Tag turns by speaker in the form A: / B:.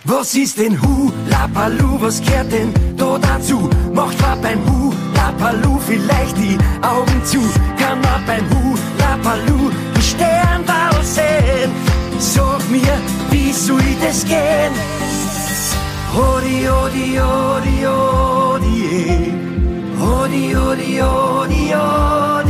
A: Was ist denn Hula Palu, was gehört denn da dazu? Macht man beim Hula Palu vielleicht die Augen zu? Kann man beim Hula Palu die Sternbau sehen? Sag mir, wie soll das gehen? Hodi, hodi, hodi, hodi, hodi, hodi, hodi, hodi.